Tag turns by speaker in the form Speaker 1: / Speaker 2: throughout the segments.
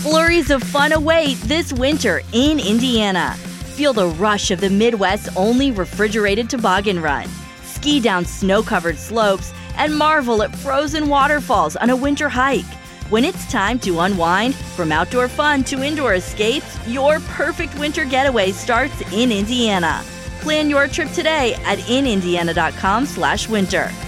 Speaker 1: Flurries of fun await this winter in Indiana. Feel the rush of the Midwest's only refrigerated toboggan run. Ski down snow-covered slopes and marvel at frozen waterfalls on a winter hike. When it's time to unwind, from outdoor fun to indoor escapes, your perfect winter getaway starts in Indiana. Plan your trip today at inindiana.com/winter.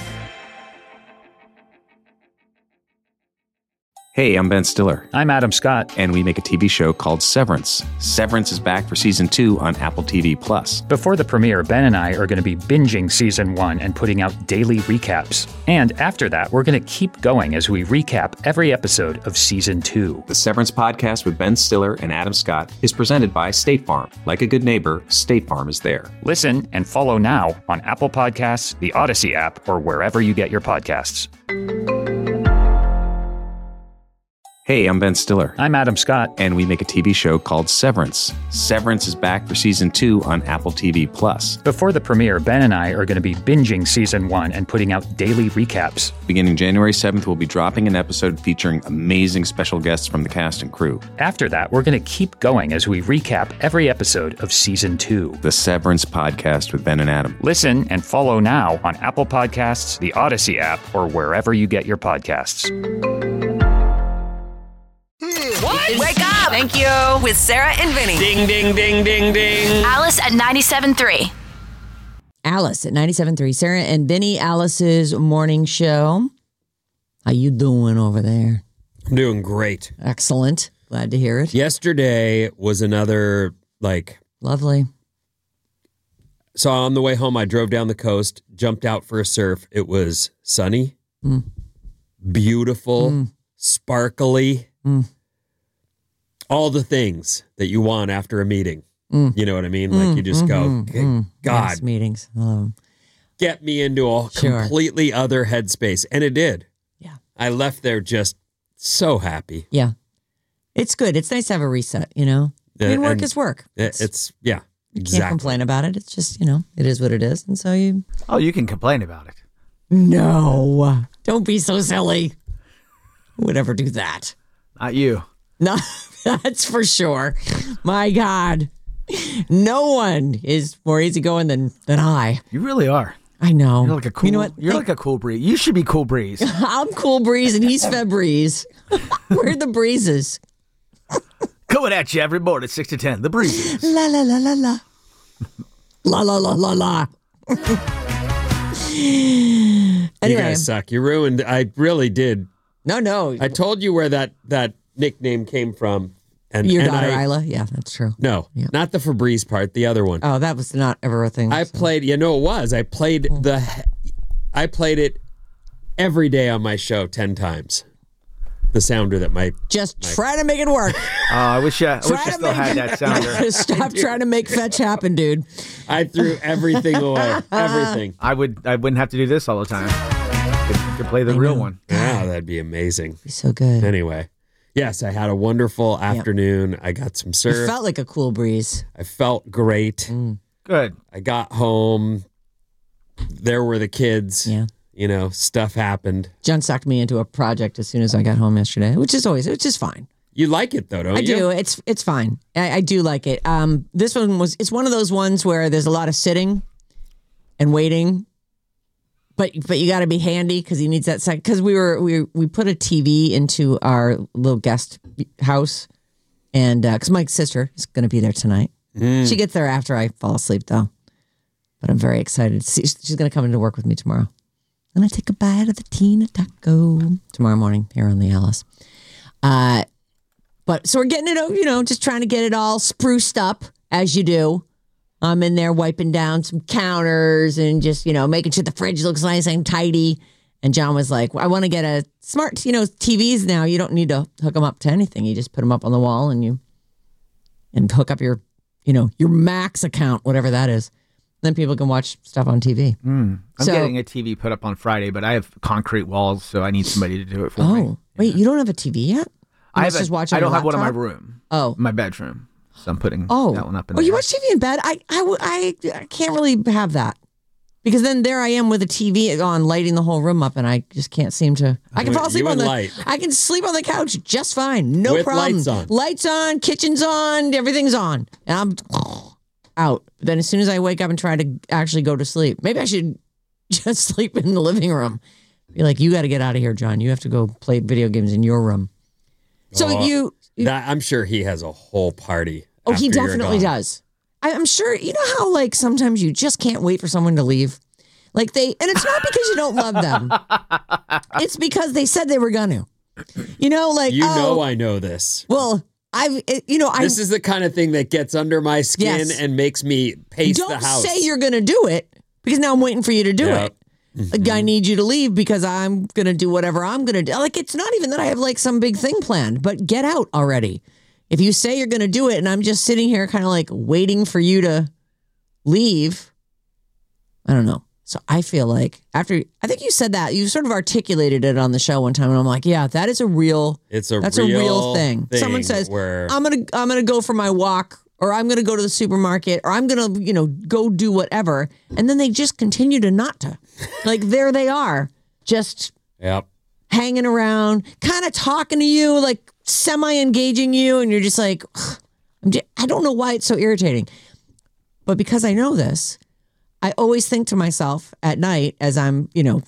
Speaker 2: Hey, I'm Ben Stiller.
Speaker 3: I'm Adam Scott.
Speaker 2: And we make a TV show called Severance. Severance is back for Season 2 on Apple TV+.
Speaker 3: Before the premiere, Ben and I are going to be binging Season 1 and putting out daily recaps. And after that, we're going to keep going as we recap every episode of Season 2.
Speaker 2: The Severance podcast with Ben Stiller and Adam Scott is presented by State Farm. Like a good neighbor, State Farm is there.
Speaker 3: Listen and follow now on Apple Podcasts, the Odyssey app, or wherever you get your podcasts.
Speaker 2: Hey, I'm Ben Stiller.
Speaker 3: I'm Adam Scott.
Speaker 2: And we make a TV show called Severance. Severance is back for Season 2 on Apple TV+.
Speaker 3: Before the premiere, Ben and I are going to be binging Season 1 and putting out daily recaps.
Speaker 2: Beginning January 7th, we'll be dropping an episode featuring amazing special guests from the cast and crew.
Speaker 3: After that, we're going to keep going as we recap every episode of Season 2.
Speaker 2: The Severance podcast with Ben and Adam.
Speaker 3: Listen and follow now on Apple Podcasts, the Odyssey app, or wherever you get your podcasts.
Speaker 4: What? Wake up! Thank you. With Sarah and Vinny.
Speaker 5: Ding, ding, ding, ding, ding.
Speaker 6: Alice at 97.3.
Speaker 7: Alice at 97.3. Sarah and Vinny, Alice's morning show. How you doing over there?
Speaker 5: I'm doing great.
Speaker 7: Excellent. Glad to hear it.
Speaker 5: Yesterday was another,
Speaker 7: Lovely.
Speaker 5: So on the way home, I drove down the coast, jumped out for a surf. It was sunny, beautiful, sparkly. All the things that you want after a meeting. You know what I mean? Like you just go, God.
Speaker 7: Yes, meetings.
Speaker 5: Get me into a completely other headspace. And it did.
Speaker 7: Yeah.
Speaker 5: I left there just so happy.
Speaker 7: Yeah. It's good. It's nice to have a reset, I mean, work is work.
Speaker 5: It's
Speaker 7: You
Speaker 5: exactly.
Speaker 7: can't complain about it. It's just, it is what it is. And so you...
Speaker 8: Oh, you can complain about it.
Speaker 7: No. Don't be so silly. Who would ever do that?
Speaker 8: Not you.
Speaker 7: No, that's for sure. My God. No one is more easygoing than I.
Speaker 8: You really are.
Speaker 7: I know.
Speaker 8: You're like a cool,
Speaker 7: You know what?
Speaker 8: You're like a cool breeze. You should be Cool Breeze.
Speaker 7: I'm Cool Breeze and he's Febreze. We're the breezes.
Speaker 8: Coming at you every morning, 6 to 10. The Breezes.
Speaker 7: La la la la la. La la la la la.
Speaker 5: You
Speaker 7: Anyway.
Speaker 5: guys suck. You ruined. I really did.
Speaker 7: No.
Speaker 5: I told you where that nickname came from. And
Speaker 7: Your daughter, Isla? Yeah, that's true.
Speaker 5: No,
Speaker 7: Yeah.
Speaker 5: not the Febreze part. The other one.
Speaker 7: Oh, that was not ever a thing.
Speaker 5: I played. It was. I played it every day on my show 10 times. The sounder that
Speaker 7: Just try to make it work.
Speaker 8: I wish I still had that sounder.
Speaker 7: Stop trying to make fetch happen, dude.
Speaker 5: I threw everything away. Everything.
Speaker 8: I wouldn't have to do this all the time. Could play the real one.
Speaker 5: Wow, that'd be amazing.
Speaker 7: Be so good.
Speaker 5: Anyway, yes, I had a wonderful afternoon. I got some surf.
Speaker 7: You felt like a cool breeze.
Speaker 5: I felt great.
Speaker 8: Good.
Speaker 5: I got home. There were the kids.
Speaker 7: Yeah.
Speaker 5: Stuff happened.
Speaker 7: John sucked me into a project as soon as I got home yesterday, which is fine.
Speaker 5: You like it though, don't you?
Speaker 7: I do. It's fine. I do like it. This one it's one of those ones where there's a lot of sitting and waiting, but you got to be handy because he needs that second. Because we put a TV into our little guest house, and because my sister is going to be there tonight. She gets there after I fall asleep though, but I'm very excited. She's going to come into work with me tomorrow. I'm going to take a bite of the Tina Taco tomorrow morning here on the Alice. But so we're getting it, just trying to get it all spruced up as you do. I'm in there wiping down some counters and just, making sure the fridge looks nice and tidy. And John was like, I want to get a smart, TVs now. You don't need to hook them up to anything. You just put them up on the wall and hook up your Max account, whatever that is. Then people can watch stuff on TV.
Speaker 8: I'm getting a TV put up on Friday, but I have concrete walls, so I need somebody to do it for me.
Speaker 7: Oh, wait, you don't have a TV yet?
Speaker 8: I don't have one in my room.
Speaker 7: Oh.
Speaker 8: My bedroom. So I'm putting that one up in there.
Speaker 7: You watch TV in bed? I can't really have that. Because then there I am with a TV on, lighting the whole room up, and I just can't seem to. I can fall asleep on the. I can sleep on the couch just fine, no problem. Lights on, kitchen's on, everything's on, and I'm out. But then as soon as I wake up and try to actually go to sleep, maybe I should just sleep in the living room. Be like, you got to get out of here, John. You have to go play video games in your room. So
Speaker 5: I'm sure he has a whole party.
Speaker 7: Oh, he definitely does. I'm sure, you know how like sometimes you just can't wait for someone to leave? And it's not because you don't love them. It's because they said they were going to. I know this. Well, this is the kind of thing that gets under my skin and makes me pace the house. Don't say you're going to do it because now I'm waiting for you to do it. Mm-hmm. Like, I need you to leave because I'm going to do whatever I'm going to do. Like, it's not even that I have like some big thing planned, but get out already. If you say you're going to do it and I'm just sitting here kind of like waiting for you to leave, I don't know. So I feel like I think you said that, you sort of articulated it on the show one time, and I'm like, yeah, that is a real thing. Someone says, I'm gonna go for my walk, or I'm gonna go to the supermarket, or I'm gonna go do whatever, and then they just continue to not to. Like, there they are, just hanging around, kind of talking to you, like semi-engaging you, and you're just like, I don't know why it's so irritating. But because I know this, I always think to myself at night as I'm,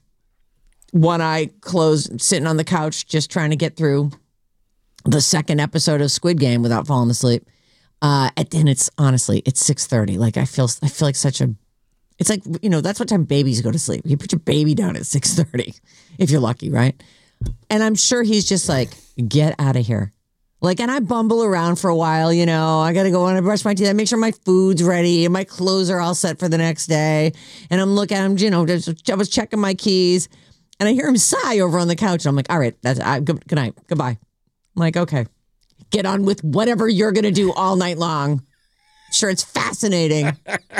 Speaker 7: one eye closed, sitting on the couch, just trying to get through the second episode of Squid Game without falling asleep. And it's 6:30. Like, I feel like it's like, that's what time babies go to sleep. You put your baby down at 6:30 if you're lucky, right? And I'm sure he's just like, get out of here. Like, and I bumble around for a while, I got to go on and brush my teeth. I make sure my food's ready and my clothes are all set for the next day. And I'm looking at him, I was checking my keys, and I hear him sigh over on the couch. And I'm like, all right, good night, goodbye. I'm like, okay, get on with whatever you're going to do all night long. Sure, it's fascinating.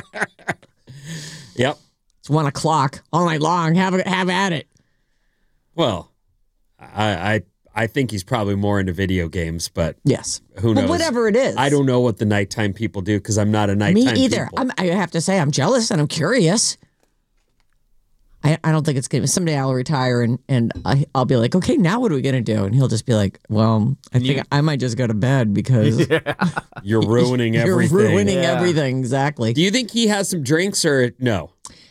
Speaker 5: Yep.
Speaker 7: It's 1 o'clock all night long. Have at it.
Speaker 5: Well, I think he's probably more into video games, but
Speaker 7: yes,
Speaker 5: who knows?
Speaker 7: Well, whatever it is.
Speaker 5: I don't know what the nighttime people do because I'm not a nighttime
Speaker 7: Me either.
Speaker 5: people.
Speaker 7: I have to say I'm jealous and I'm curious. I don't think it's going to. Someday I'll retire and I'll be like, okay, now what are we going to do? And he'll just be like, well, I think I might just go to bed because
Speaker 5: you're ruining everything.
Speaker 7: You're ruining everything, exactly.
Speaker 5: Do you think he has some drinks or no?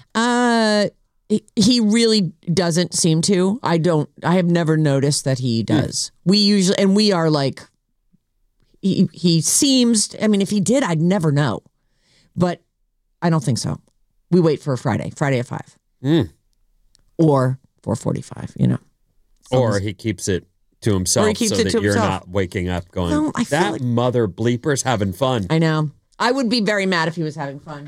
Speaker 7: He really doesn't seem to. I have never noticed that he does. We are like, he seems, if he did, I'd never know. But I don't think so. We wait for Friday at 5. Or 4:45,
Speaker 5: Or he keeps it to himself so that you're not waking up going, no, that mother bleeper's having fun.
Speaker 7: I know. I would be very mad if he was having fun.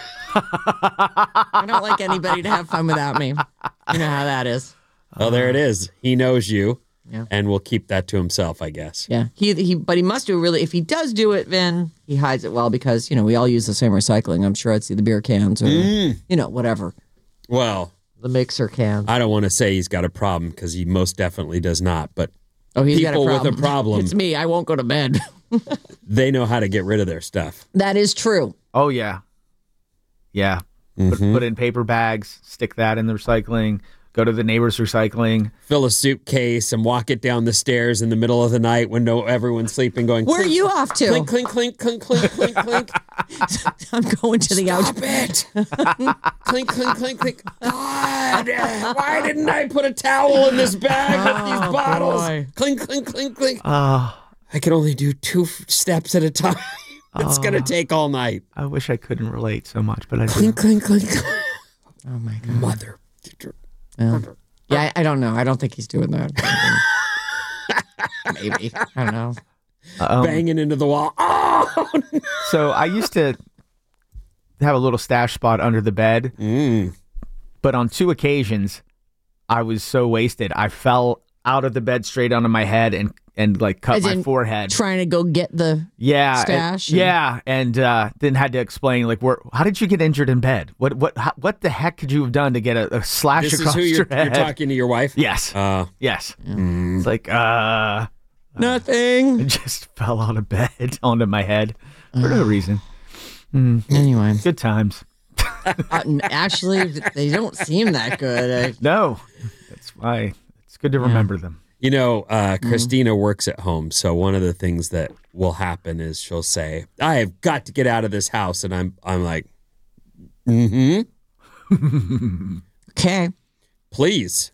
Speaker 7: I don't like anybody to have fun without me. You know how that is.
Speaker 5: Well, there it is. He knows you, and will keep that to himself, I guess.
Speaker 7: Yeah. But he must do really. If he does do it, then he hides it well because we all use the same recycling. I'm sure it's the beer cans or whatever.
Speaker 5: Well,
Speaker 7: the mixer cans.
Speaker 5: I don't want to say he's got a problem because he most definitely does not. But
Speaker 7: he's
Speaker 5: people
Speaker 7: got
Speaker 5: with a problem.
Speaker 7: It's me. I won't go to bed.
Speaker 5: They know how to get rid of their stuff.
Speaker 7: That is true.
Speaker 8: Oh yeah. Yeah. Put it in paper bags, stick that in the recycling, go to the neighbor's recycling.
Speaker 5: Fill a suitcase and walk it down the stairs in the middle of the night when everyone's sleeping going,
Speaker 7: where are you off to?
Speaker 5: Clink, clink, clink, clink, clink, clink, clink.
Speaker 7: I'm going to the
Speaker 5: Stop it. Clink, clink, clink, clink. God, why didn't I put a towel in this bag with these bottles? Boy. Clink, clink, clink, clink. I can only do 2 steps at a time. It's going to take all night.
Speaker 8: I wish I couldn't relate so much, but I do.
Speaker 5: Clink, clink, clink.
Speaker 7: Oh, my God.
Speaker 5: Mother.
Speaker 7: Yeah, I don't know. I don't think he's doing that. Maybe. I don't know.
Speaker 5: Banging into the wall. Oh!
Speaker 8: So I used to have a little stash spot under the bed. But on 2 occasions, I was so wasted. I fell out of the bed straight onto my head and like cut my forehead.
Speaker 7: Trying to go get the stash?
Speaker 8: And then had to explain like, how did you get injured in bed? What the heck could you have done to get a slash across your head?
Speaker 5: You're talking to your wife?
Speaker 8: Yes. Yes. It's like,
Speaker 7: nothing.
Speaker 8: I just fell out of bed onto my head for no reason.
Speaker 7: Anyway.
Speaker 8: Good times.
Speaker 7: Actually, they don't seem that good.
Speaker 8: No, that's why it's good to remember them.
Speaker 5: You know, Christina works at home, so one of the things that will happen is she'll say, "I have got to get out of this house," and I'm like,
Speaker 7: Okay.
Speaker 5: Please.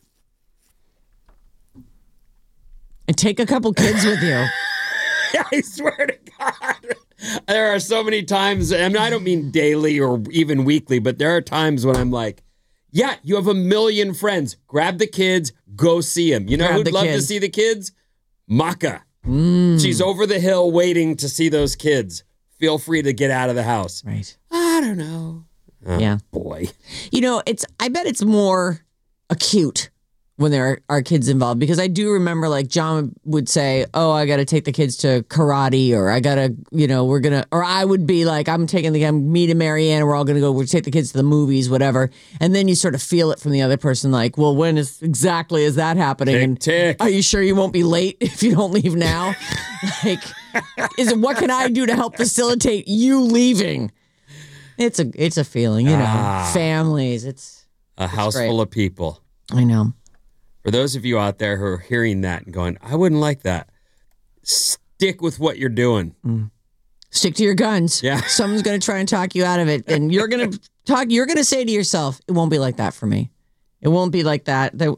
Speaker 7: And take a couple kids with you.
Speaker 5: I swear to God. There are so many times, and I don't mean daily or even weekly, but there are times when I'm like, yeah, you have a million friends. Grab the kids, go see them. You know who'd love to see the kids? Maka. She's over the hill waiting to see those kids. Feel free to get out of the house.
Speaker 7: Right.
Speaker 5: I don't know. Oh,
Speaker 7: yeah.
Speaker 5: Boy.
Speaker 7: You know, I bet it's more acute when there are kids involved, because I do remember, like, John would say, oh, I got to take the kids to karate, or I got to, or I would be like, me and Marianne, we're all going to we'll take the kids to the movies, whatever. And then you sort of feel it from the other person, like, well, when is that happening?
Speaker 5: Tick.
Speaker 7: Are you sure you won't be late if you don't leave now? Like, what can I do to help facilitate you leaving? It's a feeling, families. It's
Speaker 5: a house
Speaker 7: great.
Speaker 5: Full of people.
Speaker 7: I know.
Speaker 5: For those of you out there who are hearing that and going, I wouldn't like that, stick with what you're doing.
Speaker 7: Stick to your guns.
Speaker 5: Yeah.
Speaker 7: Someone's going to try and talk you out of it. And you're going to say to yourself, it won't be like that for me. It won't be like that. But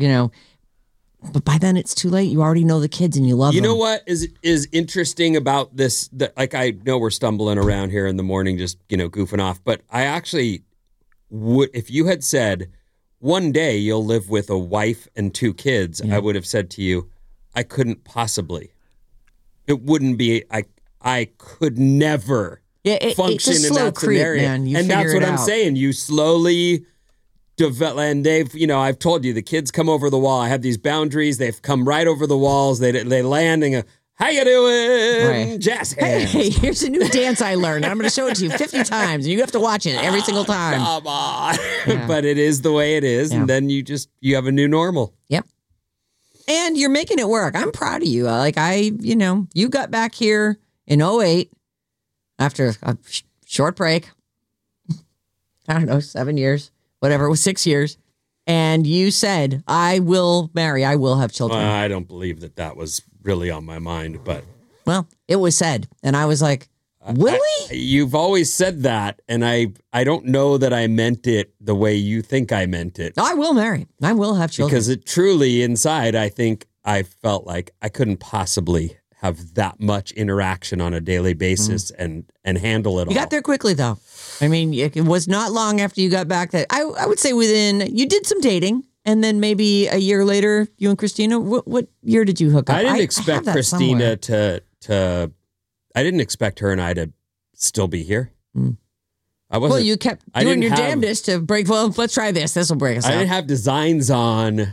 Speaker 7: by then it's too late. You already know the kids and you love them.
Speaker 5: You know what is interesting about this? Like, I know we're stumbling around here in the morning, just, goofing off. But I actually would, if you had said, one day you'll live with a wife and 2 kids, I would have said to you, I couldn't possibly. It wouldn't be, I could never function in that scenario.
Speaker 7: Man.
Speaker 5: And that's what I'm saying. You slowly develop, and I've told you, the kids come over the wall. I have these boundaries. They've come right over the walls. They land and go, how you doing,
Speaker 7: right.
Speaker 5: Jazz
Speaker 7: Hey,
Speaker 5: hands.
Speaker 7: here's a new dance I learned. I'm going to show it to you 50 times, and you have to watch it every single time.
Speaker 5: Come on. Yeah. But it is the way it is, and then you have a new normal.
Speaker 7: Yep. And you're making it work. I'm proud of you. You got back here in 2008 after a short break. I don't know, 7 years, whatever. It was 6 years. And you said, I will marry. I will have children.
Speaker 5: I don't believe that was really on my mind, but.
Speaker 7: Well, it was said. And I was like, really?
Speaker 5: You've always said that. And I don't know that I meant it the way you think I meant it.
Speaker 7: I will marry. I will have children.
Speaker 5: Because it truly inside, I think I felt like I couldn't possibly have that much interaction on a daily basis and handle it all.
Speaker 7: You got there quickly, though. I mean, it was not long after you got back that I would say you did some dating, and then maybe a year later, you and Christina, what year did you hook up?
Speaker 5: I didn't expect Christina to, I didn't expect her and I to still be here. I wasn't.
Speaker 7: Well, you kept doing your damnedest to break, let's try this. This will break us up.
Speaker 5: I didn't have designs on,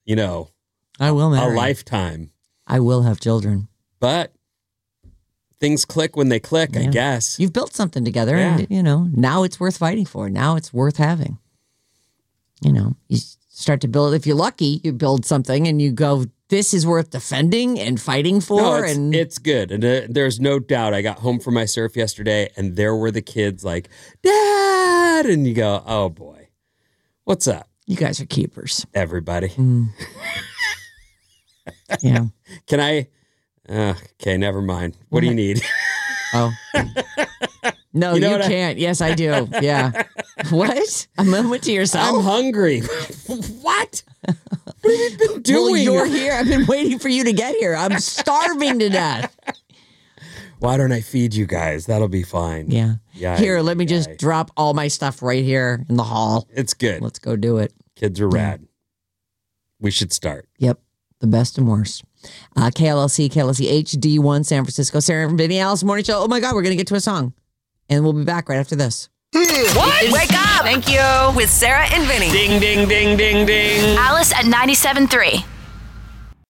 Speaker 7: I will marry.
Speaker 5: a lifetime.
Speaker 7: I will have children.
Speaker 5: But things click when they click, I guess.
Speaker 7: You've built something together, and, now it's worth fighting for. Now it's worth having. You start to build, if you're lucky, you build something and you go, this is worth defending and fighting for.
Speaker 5: It's good. And there's no doubt. I got home from my surf yesterday, and there were the kids like, Dad! And you go, oh, boy. What's up?
Speaker 7: You guys are keepers.
Speaker 5: Everybody.
Speaker 7: Yeah.
Speaker 5: Can I... okay, never mind. What do you need?
Speaker 7: Oh. No, you can't. Yes, I do. Yeah. What? A moment to yourself?
Speaker 5: I'm hungry. What? What have you been doing?
Speaker 7: Well, you're here. I've been waiting for you to get here. I'm starving to death.
Speaker 5: Why don't I feed you guys? That'll be fine.
Speaker 7: Yeah.
Speaker 5: Yeah.
Speaker 7: Here, let me just drop all my stuff right here in the hall.
Speaker 5: It's good.
Speaker 7: Let's go do it.
Speaker 5: Kids are rad. We should start.
Speaker 7: Yep. The best and worst. KLLC HD1 San Francisco. Sarah and Vinny, Alice Morning Show. Oh my God, we're going to get to a song. And we'll be back right after this.
Speaker 4: What? Wake up. Thank you. With Sarah and Vinny.
Speaker 5: Ding, ding, ding, ding, ding.
Speaker 1: Alice at 97.3.